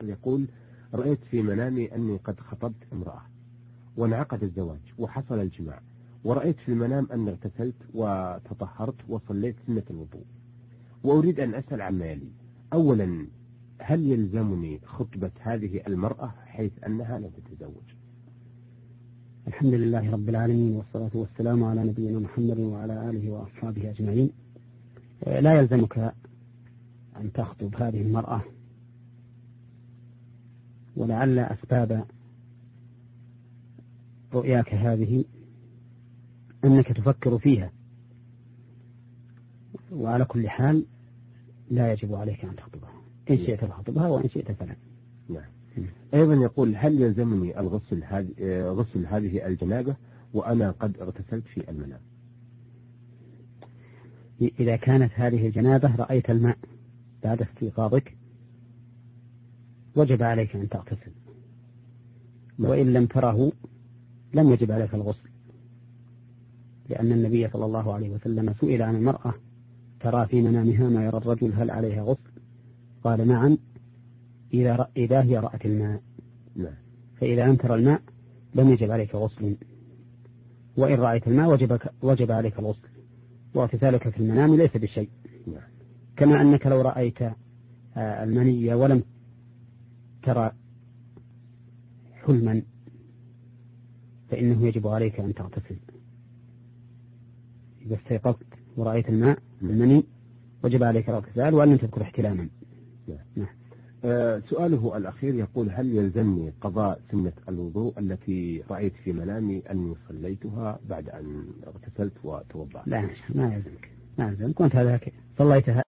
الآخر يقول: رأيت في منامي أني قد خطبت امرأة وانعقد الزواج وحصل الجماع، ورأيت في المنام أني اغتسلت وتطهرت وصليت سنة الوضوء، وأريد أن أسأل عما يلي. أولا، هل يلزمني خطبة هذه المرأة حيث أنها لا تتزوج؟ الحمد لله رب العالمين، والصلاة والسلام على نبينا محمد وعلى آله وأصحابه أجمعين. لا يلزمك أن تخطب هذه المرأة، ولعل أسباب رؤياك هذه أنك تفكر فيها، وعلى كل حال لا يجب عليك أن تخطبها، إن شئت فخطبها وإن شئت فلا. نعم. أيضا يقول: هل يلزمني غسل هذه الجنابة وأنا قد اغتسلت في المنام؟ إذا كانت هذه الجنابة رأيت الماء بعد استيقاظك وجب عليك أن تغتسل، وإن لم تره لم يجب عليك الغسل، لأن النبي صلى الله عليه وسلم سئل عن المرأة ترى في منامها ما يرى الرجل هل عليها غسل؟ قال: نعم، إذا هي رأت الماء. فإذا لم ترى الماء لم يجب عليك غسل، وإن رأيت الماء وجب عليك الغسل، واغتسالك في المنام ليس بشيء. كما أنك لو رأيت المنية ولم ترى حلما فإنه يجب عليك أن تغتسل. إذا استيقظت ورأيت الماء المني وجب عليك الاغتسال وأن تذكر احتلاما. سؤاله الأخير يقول: هل يلزمني قضاء سنة الوضوء التي رأيت في منامي أني صليتها بعد أن اغتسلت وتوضأت؟ لا، ما يلزمك، كنت هذاك صليتها